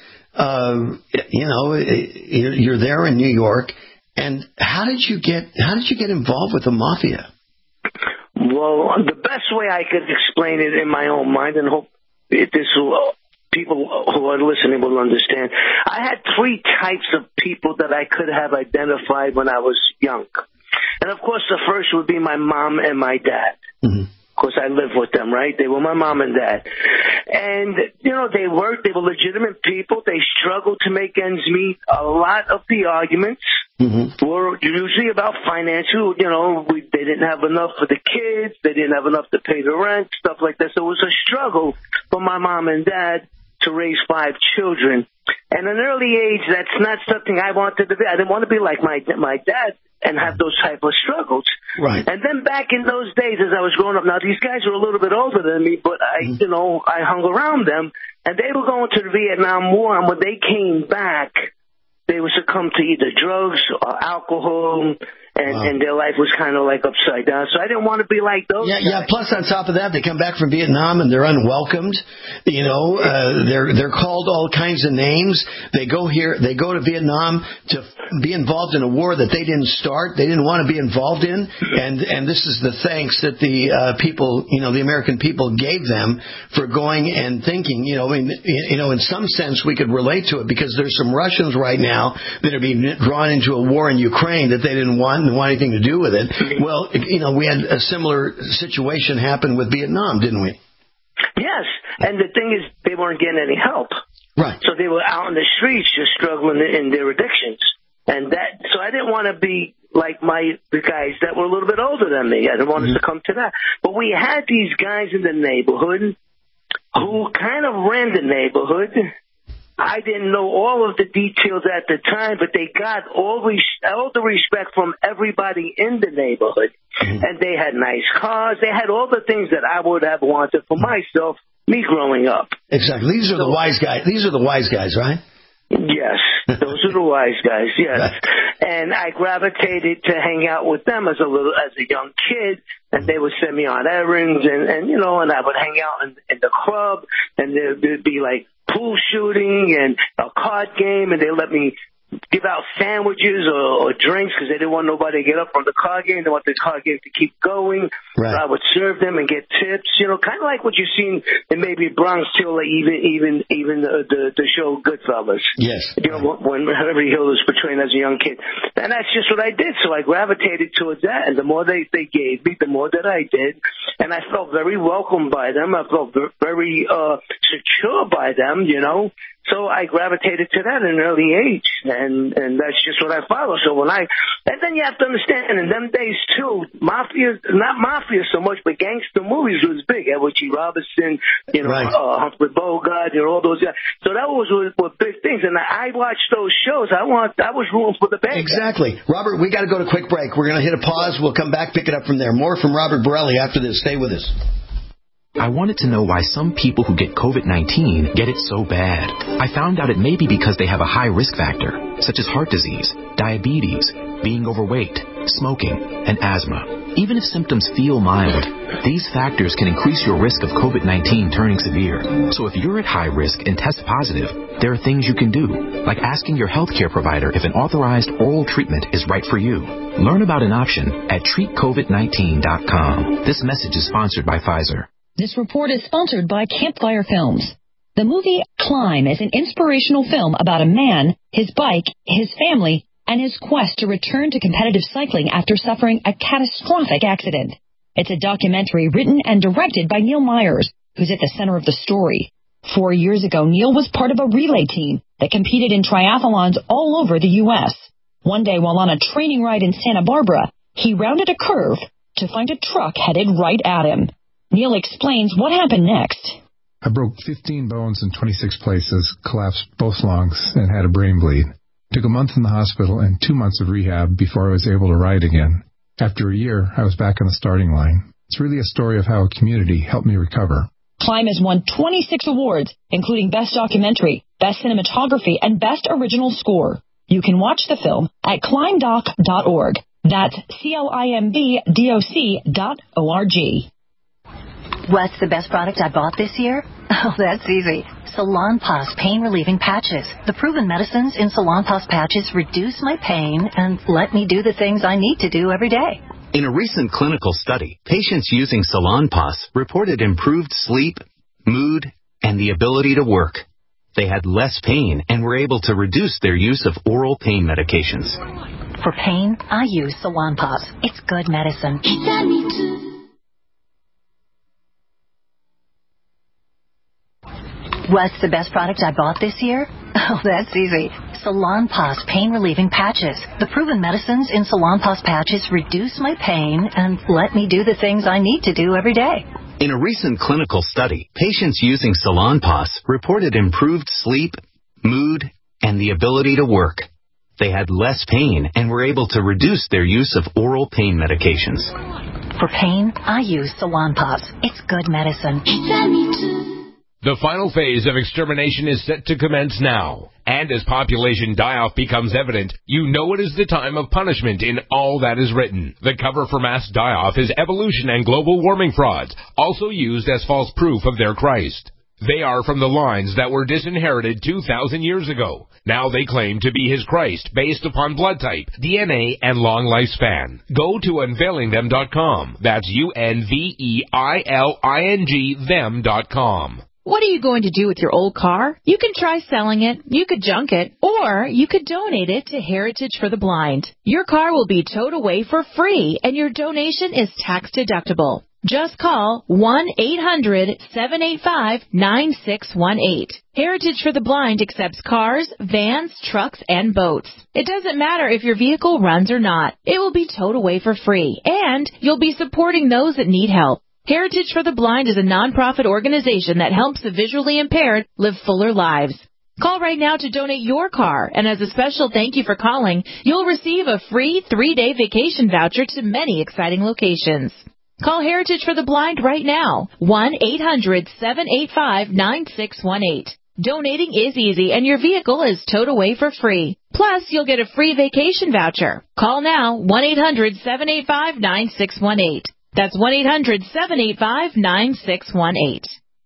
You're there in New York. And how did you get involved with the mafia? Well, the best way I could explain it in my own mind, and hope people who are listening will understand. I had three types of people that I could have identified when I was young. And, of course, the first would be my mom and my dad. Mm-hmm. Of course, I lived with them, right? They were my mom and dad. And, you know, they worked. They were legitimate people. They struggled to make ends meet. A lot of the arguments were usually about financial. You know, they didn't have enough for the kids. They didn't have enough to pay the rent, stuff like that. So it was a struggle for my mom and dad to raise 5 children. And at an early age, that's not something I wanted to be. I didn't want to be like my dad and have those type of struggles. Right. And then back in those days, as I was growing up, now these guys were a little bit older than me, but I hung around them, and they were going to the Vietnam War, and when they came back, they would succumb to either drugs or alcohol, and their life was kind of like upside down. So I didn't want to be like those guys. Yeah. Plus, on top of that, they come back from Vietnam and they're unwelcomed. You know, they're called all kinds of names. They go to Vietnam to be involved in a war that they didn't start. They didn't want to be involved in. And this is the thanks that the people, you know, the American people gave them for going and thinking. You know, I mean, you know, in some sense, we could relate to it because there's some Russians right now that are being drawn into a war in Ukraine that they didn't want anything to do with it. Well, you know, we had a similar situation happen with Vietnam, didn't we? Yes, and the thing is, they weren't getting any help. Right. So they were out in the streets just struggling in their addictions. And so I didn't want to be like the guys that were a little bit older than me. I didn't want to succumb to that. But we had these guys in the neighborhood who kind of ran the neighborhood. I didn't know all of the details at the time, but they got all the respect from everybody in the neighborhood. And they had nice cars. They had all the things that I would have wanted for myself, me growing up. Exactly. These are the wise guys. These are the wise guys, right? Yes, those are the wise guys, yes. Right. And I gravitated to hang out with them as a young kid, and they would send me on errands, and you know, and I would hang out in the club, and there'd be like pool shooting and a card game, and they let me give out sandwiches or drinks because they didn't want nobody to get up from the card game. They want the card game to keep going. Right. I would serve them and get tips, you know, kind of like what you've seen in maybe Bronx Tale, like even the show Goodfellas. Yes. You know, when Beverly Hill was portraying as a young kid. And that's just what I did. So I gravitated towards that. And the more they gave me, the more that I did. And I felt very welcomed by them. I felt very secure by them, you know. So I gravitated to that at an early age, and that's just what I follow. So and then you have to understand, in them days too, not mafia so much, but gangster movies was big. Edward G. Robinson, you know, right. Humphrey Bogart, you know, all those guys. So that were big things, and I watched those shows. I was rooting for the bad guys. Exactly. Robert, we got to go to a quick break. We're going to hit a pause. We'll come back, pick it up from there. More from Robert Borelli after this. Stay with us. I wanted to know why some people who get COVID-19 get it so bad. I found out it may be because they have a high risk factor, such as heart disease, diabetes, being overweight, smoking, and asthma. Even if symptoms feel mild, these factors can increase your risk of COVID-19 turning severe. So if you're at high risk and test positive, there are things you can do, like asking your healthcare provider if an authorized oral treatment is right for you. Learn about an option at treatcovid19.com. This message is sponsored by Pfizer. This report is sponsored by Campfire Films. The movie Climb is an inspirational film about a man, his bike, his family, and his quest to return to competitive cycling after suffering a catastrophic accident. It's a documentary written and directed by Neil Myers, who's at the center of the story. 4 years ago, Neil was part of a relay team that competed in triathlons all over the U.S. One day, while on a training ride in Santa Barbara, he rounded a curve to find a truck headed right at him. Neil explains what happened next. I broke 15 bones in 26 places, collapsed both lungs, and had a brain bleed. Took a month in the hospital and 2 months of rehab before I was able to ride again. After a year, I was back on the starting line. It's really a story of how a community helped me recover. Climb has won 26 awards, including Best Documentary, Best Cinematography, and Best Original Score. You can watch the film at climbdoc.org. That's climbdoc.org. What's the best product I bought this year? Oh, that's easy. Salonpas Pain Relieving Patches. The proven medicines in Salonpas patches reduce my pain and let me do the things I need to do every day. In a recent clinical study, patients using Salonpas reported improved sleep, mood, and the ability to work. They had less pain and were able to reduce their use of oral pain medications. For pain, I use Salonpas. It's good medicine. What's the best product I bought this year? Oh, that's easy. Salonpas pain-relieving patches. The proven medicines in Salonpas patches reduce my pain and let me do the things I need to do every day. In a recent clinical study, patients using Salonpas reported improved sleep, mood, and the ability to work. They had less pain and were able to reduce their use of oral pain medications. For pain, I use Salonpas. It's good medicine. The final phase of extermination is set to commence now. And as population die-off becomes evident, you know it is the time of punishment in all that is written. The cover for mass die-off is evolution and global warming frauds, also used as false proof of their Christ. They are from the lines that were disinherited 2,000 years ago. Now they claim to be his Christ based upon blood type, DNA, and long lifespan. Go to unveilingthem.com. That's UNVEILING them.com. What are you going to do with your old car? You can try selling it, you could junk it, or you could donate it to Heritage for the Blind. Your car will be towed away for free, and your donation is tax deductible. Just call 1-800-785-9618. Heritage for the Blind accepts cars, vans, trucks, and boats. It doesn't matter if your vehicle runs or not. It will be towed away for free, and you'll be supporting those that need help. Heritage for the Blind is a nonprofit organization that helps the visually impaired live fuller lives. Call right now to donate your car, and as a special thank you for calling, you'll receive a free 3-day vacation voucher to many exciting locations. Call Heritage for the Blind right now, 1-800-785-9618. Donating is easy, and your vehicle is towed away for free. Plus, you'll get a free vacation voucher. Call now, 1-800-785-9618. That's 1-800-785-9618.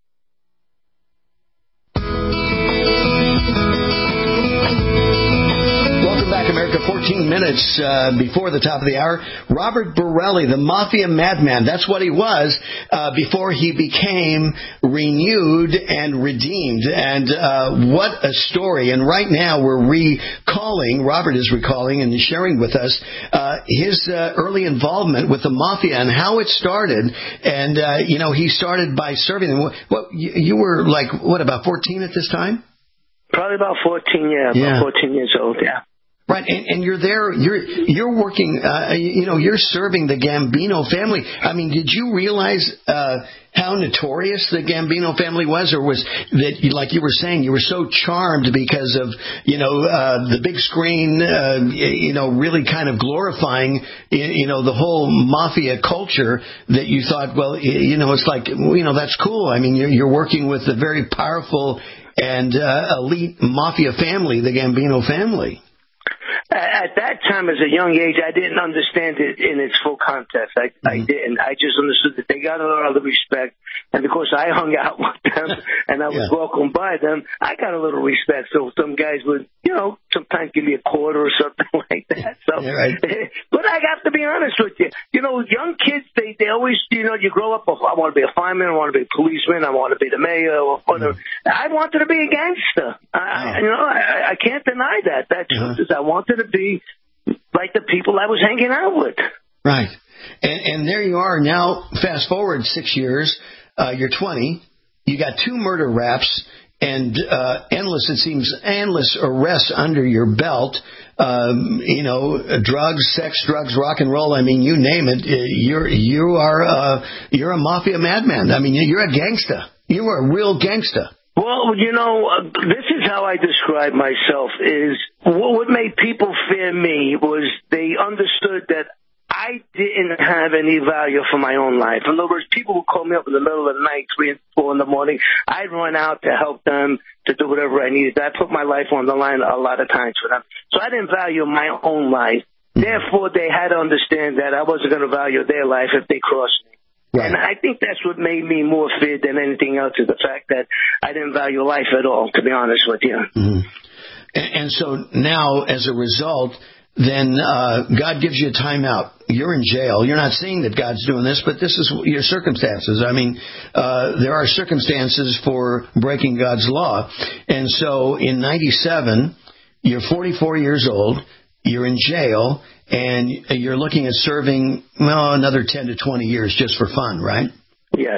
Welcome back, America. 14 minutes before the top of the hour. Robert Borelli, the Mafia Madman. That's what he was before he became renewed and redeemed. And what a story. And right now we're Robert is recalling and sharing with us his early involvement with the Mafia and how it started. And, he started by serving them. You were about 14 at this time? Probably about 14, about 14 years old, yeah. Right, and you're there, you're working, you're serving the Gambino family. I mean, did you realize how notorious the Gambino family was, or was that, like you were saying, you were so charmed because of, the big screen, really kind of glorifying, the whole mafia culture that you thought, it's like, that's cool. I mean, you're working with a very powerful and elite mafia family, the Gambino family. At that time, as a young age, I didn't understand it in its full context. I didn't. I just understood that they got a lot of respect. And because I hung out with them and I was welcomed by them, I got a little respect. So some guys would, sometimes give me a quarter or something like that. So, but I have to be honest with you. Young kids, they always, you grow up, I want to be a fireman, I want to be a policeman, I want to be the mayor, or whatever. I wanted to be a gangster. I can't deny that. That truth is I wanted to be like the people I was hanging out with. Right. And there you are now. Fast forward 6 years. You're 20. You got 2 murder raps and endless arrests under your belt. Drugs, sex, rock and roll. I mean, you name it. You're a mafia madman. I mean, you're a gangsta. You are a real gangsta. Well, this is how I describe myself, is what made people fear me was they understood that I didn't have any value for my own life. In other words, people would call me up in the middle of the night, 3 and 4 in the morning. I'd run out to help them, to do whatever I needed. I put my life on the line a lot of times for them. So I didn't value my own life. Therefore, they had to understand that I wasn't going to value their life if they crossed me. Right. And I think that's what made me more feared than anything else, is the fact that I didn't value life at all, to be honest with you. Mm-hmm. And so now, as a result, then God gives you a timeout. You're in jail. You're not saying that God's doing this, but this is your circumstances. I mean, there are circumstances for breaking God's law. And so in 97, you're 44 years old. you're in jail, and you're looking at serving, another 10 to 20 years just for fun, right? Yes.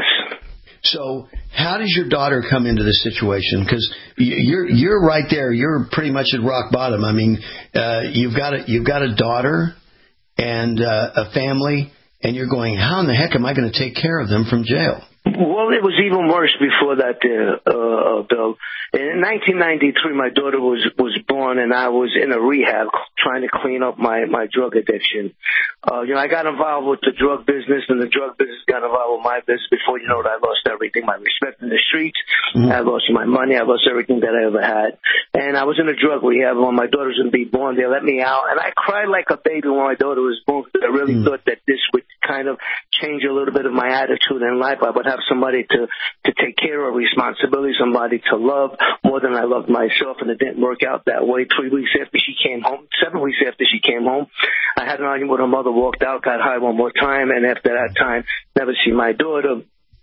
So how does your daughter come into this situation? Because you're right there. You're pretty much at rock bottom. I mean, you've got a daughter and a family, and you're going, how in the heck am I going to take care of them from jail? Well, it was even worse before that, Bill. In 1993, my daughter was born, and I was in a rehab trying to clean up my drug addiction. I got involved with the drug business, and the drug business got involved with my business. Before you know it, I lost everything, my respect in the streets. I lost my money. I lost everything that I ever had. And I was in a drug rehab when my daughter was going to be born. They let me out, and I cried like a baby when my daughter was born, because I really thought that this would kind of change a little bit of my attitude in life. I would have somebody to take care of, responsibility, somebody to love more than I loved myself, and it didn't work out that way. 3 weeks after she came home, 7 weeks after she came home, I had an argument with her mother, walked out, got high one more time, and after that time, never see my daughter.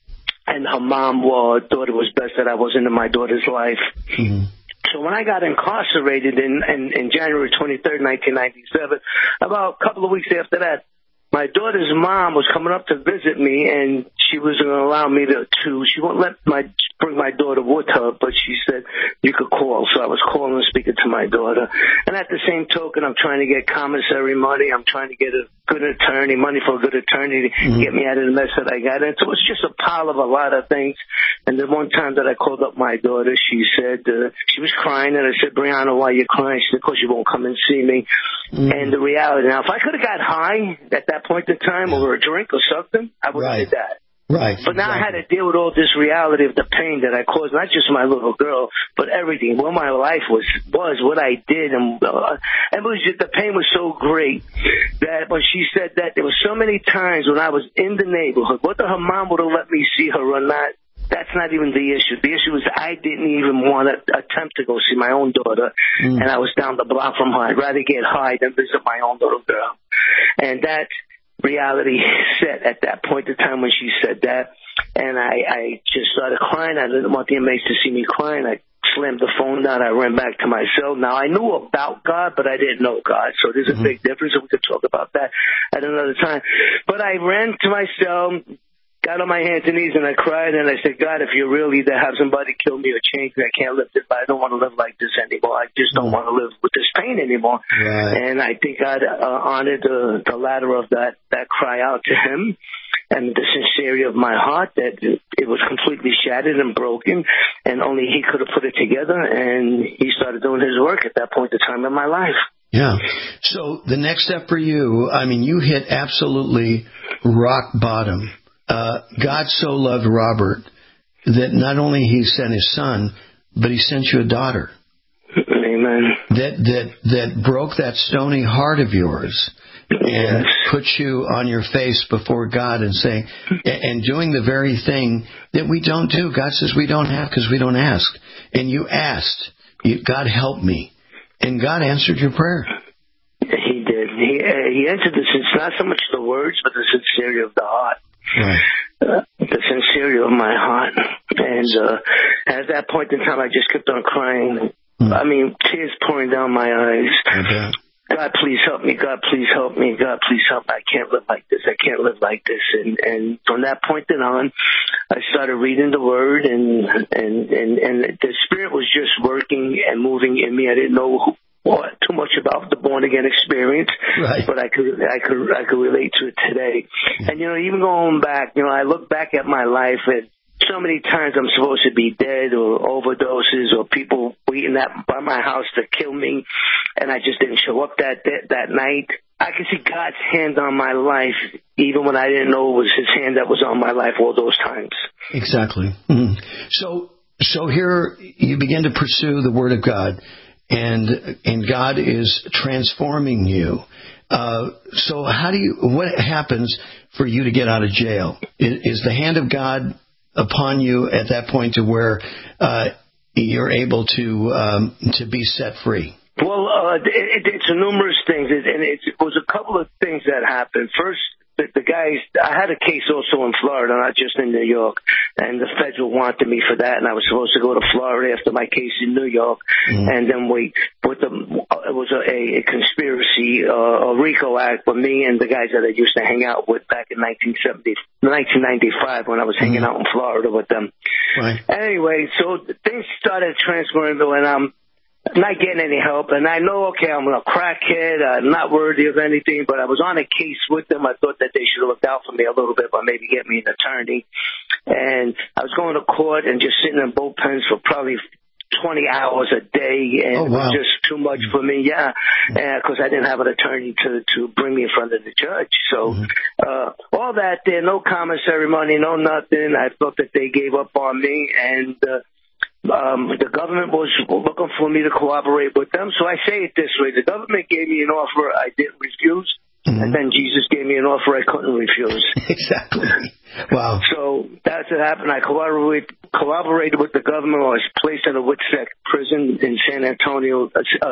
And her mom thought it was best that I wasn't in my daughter's life. Mm-hmm. So when I got incarcerated in January 23rd, 1997, about a couple of weeks after that, my daughter's mom was coming up to visit me, and she was going to allow me to she wouldn't bring my daughter with her, but she said, you could call. So I was calling and speaking to my daughter. And at the same token, I'm trying to get commissary money. I'm trying to get a good attorney, money for a good attorney to get me out of the mess that I got in. So it was just a pile of a lot of things. And the one time that I called up my daughter, she said, she was crying, and I said, Brianna, why are you crying? She said, because you won't come and see me. And the reality, now, if I could have got high at that point in time over a drink or something, I would have did that. Right. But now I had to deal with all this reality of the pain that I caused, not just my little girl, but everything. What my life was what I did. And it was just, the pain was so great that when she said that, there were so many times when I was in the neighborhood, whether her mom would have let me see her or not, that's not even the issue. The issue is I didn't even want to attempt to go see my own daughter, and I was down the block from her. I'd rather get high than visit my own little girl. And that reality set at that point in time when she said that, and I just started crying. I didn't want the inmates to see me crying. I slammed the phone down. I ran back to my cell. Now, I knew about God, but I didn't know God, so there's a big difference, and we could talk about that at another time. But I ran to my cell, got on my hands and knees, and I cried, and I said, God, if you're really there, have somebody kill me or change me. I can't live this, but I don't want to live like this anymore. I just don't want to live with this pain anymore. Right. And I think God honored the latter of that cry out to him, and the sincerity of my heart, that it was completely shattered and broken, and only he could have put it together, and he started doing his work at that point in time in my life. Yeah. So the next step for you, I mean, you hit absolutely rock bottom. God so loved Robert that not only he sent his son, but he sent you a daughter. Amen. That broke that stony heart of yours and put you on your face before God and saying, and doing the very thing that we don't do. God says we don't have because we don't ask. And you asked, God help me. And God answered your prayer. He did. He answered not so much the words, but the sincerity of the heart. Right. The sincerity of my heart. And at that point in time, I just kept on crying. I mean, tears pouring down my eyes. Okay. God, please help me. God, please help me. God, please help me. I can't live like this. I can't live like this. And from that point on, I started reading the Word, and the Spirit was just working and moving in me. I didn't know too much about the born again experience, right, but I could relate to it today. And even going back, I look back at my life, and so many times I'm supposed to be dead or overdoses or people waiting by my house to kill me, and I just didn't show up that night. I can see God's hand on my life, even when I didn't know it was his hand that was on my life all those times. Exactly. Mm-hmm. So here you begin to pursue the Word of God, and God is transforming you. So what happens for you to get out of jail? Is the hand of God upon you at that point to where you're able to be set free? Well, it's numerous things, and it was a couple of things that happened. First, the guys, I had a case also in Florida, not just in New York, and the federal wanted me for that, and I was supposed to go to Florida after my case in New York, and then it was a conspiracy, a RICO act with me and the guys that I used to hang out with back in 1995 when I was hanging out in Florida with them. Right. Anyway, so things started transferring when I'm not getting any help, and I know, okay, I'm a crackhead, I'm not worthy of anything, but I was on a case with them. I thought that they should have looked out for me a little bit by maybe get me an attorney. And I was going to court and just sitting in bullpens for probably 20 hours a day, and it was just too much for me, because I didn't have an attorney to bring me in front of the judge. So all that there, no commissary money, no nothing. I thought that they gave up on me, and the government was looking for me to cooperate with them. So I say it this way. The government gave me an offer I didn't refuse, and then Jesus gave me an offer I couldn't refuse. Exactly. Wow. So that's what happened. I collaborated with the government. I was placed in a Witzek prison in San Antonio,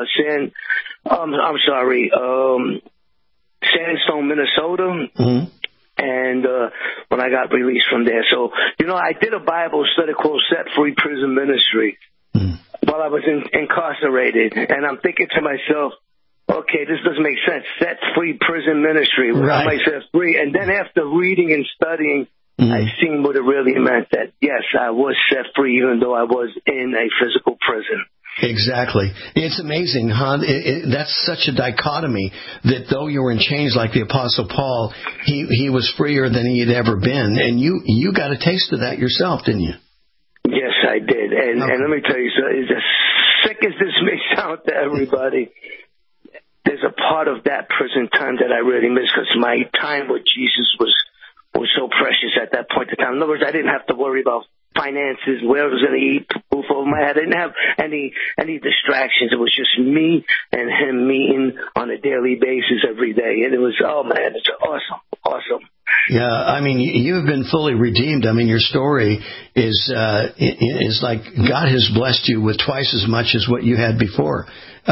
Sandstone, Minnesota. And when I got released from there. So, I did a Bible study called Set Free Prison Ministry while I was incarcerated. And I'm thinking to myself, okay, this doesn't make sense. Set Free Prison Ministry. Why am I set free? And then after reading and studying, I seen what it really meant, that, yes, I was set free even though I was in a physical prison. Exactly. It's amazing, huh? That's such a dichotomy that though you were in chains like the Apostle Paul, he was freer than he had ever been. And you got a taste of that yourself, didn't you? Yes, I did. And let me tell you, so as sick as this may sound to everybody, there's a part of that prison time that I really miss, because my time with Jesus was so precious at that point in time. In other words, I didn't have to worry about finances, where I was going to eat, roof over my head. I didn't have any distractions. It was just me and him meeting on a daily basis every day. And it was, oh man, it's awesome. Yeah, I mean, you've been fully redeemed. I mean, your story is like God has blessed you with twice as much as what you had before.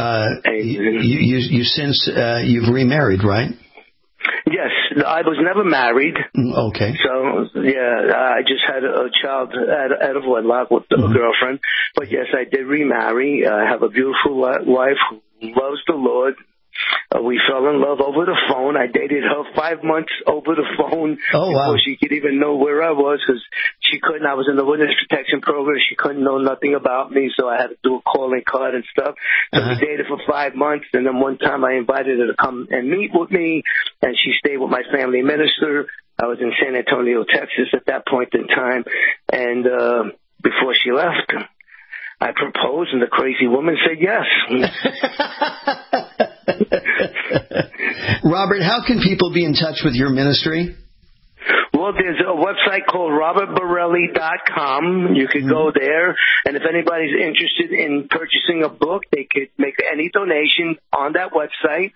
You've remarried, right? Yes, I was never married. Okay. So, I just had a child out of wedlock with a girlfriend. But, yes, I did remarry. I have a beautiful wife who loves the Lord. We fell in love over the phone. I dated her 5 months over the phone before she could even know where I was, because she couldn't. I was in the witness protection program. She couldn't know nothing about me, so I had to do a calling card and stuff. So we dated for 5 months, and then one time I invited her to come and meet with me, and she stayed with my family minister. I was in San Antonio, Texas at that point in time, and before she left, I proposed, and the crazy woman said yes. Robert, how can people be in touch with your ministry? Well, there's a website called robertborelli.com. You could go there, and if anybody's interested in purchasing a book, they could make any donation on that website.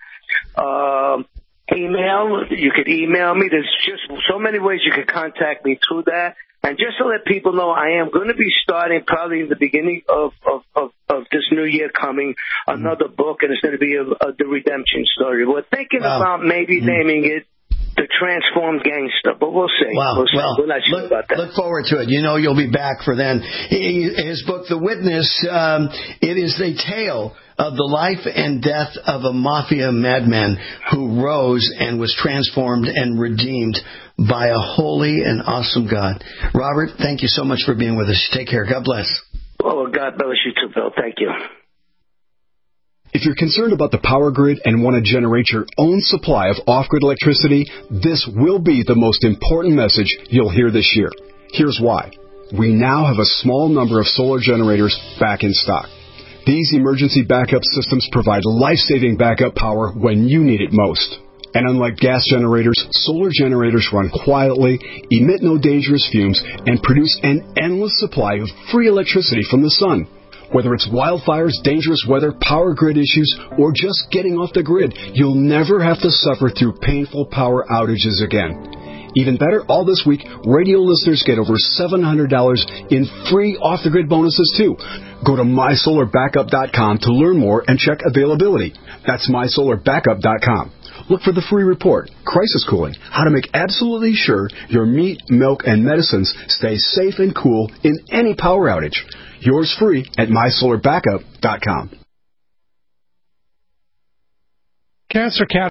You could email me. There's just so many ways you could contact me through that. And just to let people know, I am going to be starting probably in the beginning of this new year coming another book, and it's going to be the redemption story. We're thinking about maybe naming it The Transformed Gangster, but we'll see. Wow. We're not sure about that. Look forward to it. You'll be back for then. His book, The Witness, it is a tale of the life and death of a mafia madman who rose and was transformed and redeemed by a holy and awesome God. Robert, thank you so much for being with us. Take care. God bless. Oh, God bless you too, Bill. Thank you. If you're concerned about the power grid and want to generate your own supply of off-grid electricity, this will be the most important message you'll hear this year. Here's why. We now have a small number of solar generators back in stock. These emergency backup systems provide life-saving backup power when you need it most. And unlike gas generators, solar generators run quietly, emit no dangerous fumes, and produce an endless supply of free electricity from the sun. Whether it's wildfires, dangerous weather, power grid issues, or just getting off the grid, you'll never have to suffer through painful power outages again. Even better, all this week, radio listeners get over $700 in free off-the-grid bonuses, too. Go to mysolarbackup.com to learn more and check availability. That's mysolarbackup.com. Look for the free report, Crisis Cooling, how to make absolutely sure your meat, milk, and medicines stay safe and cool in any power outage. Yours free at mysolarbackup.com. Cancer